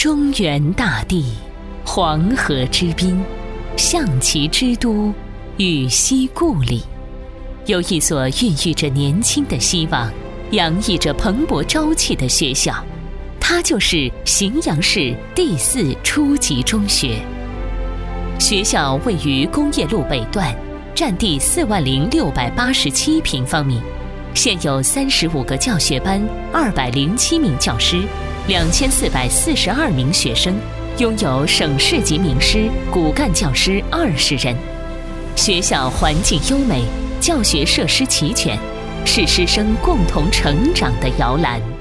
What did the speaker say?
中原大地，黄河之滨，象棋之都，羽西故里，有一所孕育着年轻的希望，洋溢着蓬勃朝气的学校，它就是荥阳市第4初级中学。学校位于工业路北段，占地40687平方米，现有35个教学班，207名教师，2442名学生，拥有省市级名师、骨干教师20人。学校环境优美，教学设施齐全，是师生共同成长的摇篮。